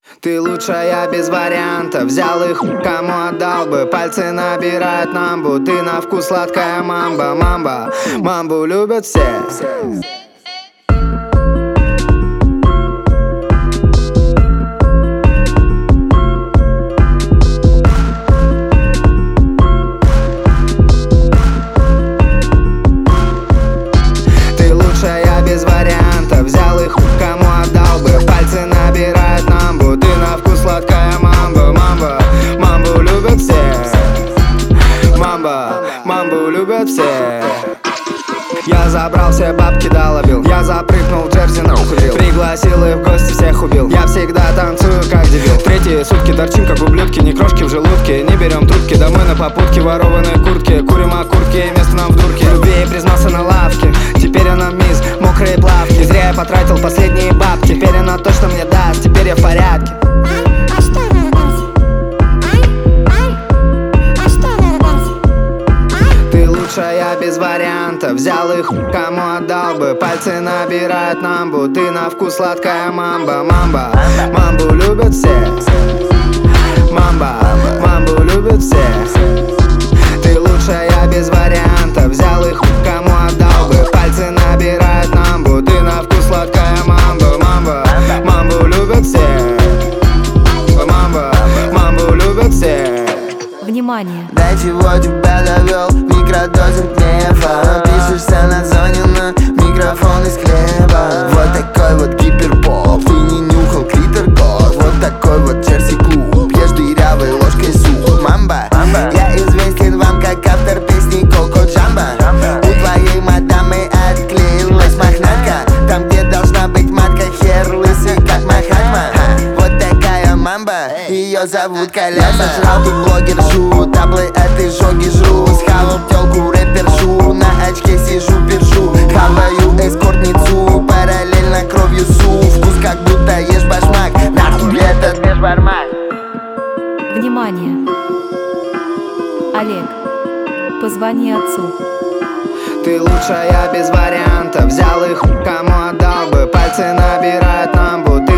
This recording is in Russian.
Ты лучшая без вариантов. Взял их, кому отдал бы. Пальцы набирают намбу. Ты на вкус сладкая мамба. Мамбу любят все. Ты лучшая без вариантов. Взял их, кому отдал бы. Пальцы набирают намбу. Ты на вкус сладкая мамба. Мамбу любят все. Мамбу любят все. Я забрал все бабки, долобил. Я запрыгнул в джерси, нахудил. Пригласил и в гости всех убил. Я всегда танцую, как дебил. Третьи сутки торчим, как ублюдки. Ни крошки в желудке, не берем трубки. Домой на попутке, ворованные куртки. Курим окурки, место нам в дурке. Любви признался на лавке. Теперь она мисс, мокрые плавки. Зря я потратил последние бабки. Теперь она точно мне даст, теперь я в порядке. Я без вариантов. Взял их, кому отдал бы. Пальцы набирают намбу. Ты на вкус сладкая мамба. Мамбу любят все. Мамбу любят все. Ты лучшая без вариантов. Взял их, кому отдал бы. Пальцы набирают намбу. Ты на вкус сладкая мамба. Мамбу любят все. Мамбу любят все. Внимание! Дай чего тебя довел, микродозер гнева. Пишешься на зоне на микрофон из хлеба. Вот такой вот гиперпоп, ты не нюхал клитор-код. Вот такой вот джерси-клуб, ешь дырявой ложкой суп. Мамба, я известен вам как автор песни Коко Джамбо. У твоей мадамы отклеилась мохнатка. Там, где должна быть матка, хер лысый, как Махатма. Вот такая мамба, ее зовут Коля. Сожрал ты блогер жу, таблы этой жоги жру. Схавал тёлку рэпершу, на очке сижу, першу. Хаваю эскортницу, параллельно кровью су. Вкус как будто ешь башмак, нахуй этот бешбармак. Внимание! Олег, позвони отцу. Ты лучшая без вариантов. Взял их, кому отдал бы. Пальцы набирают намбу. Ты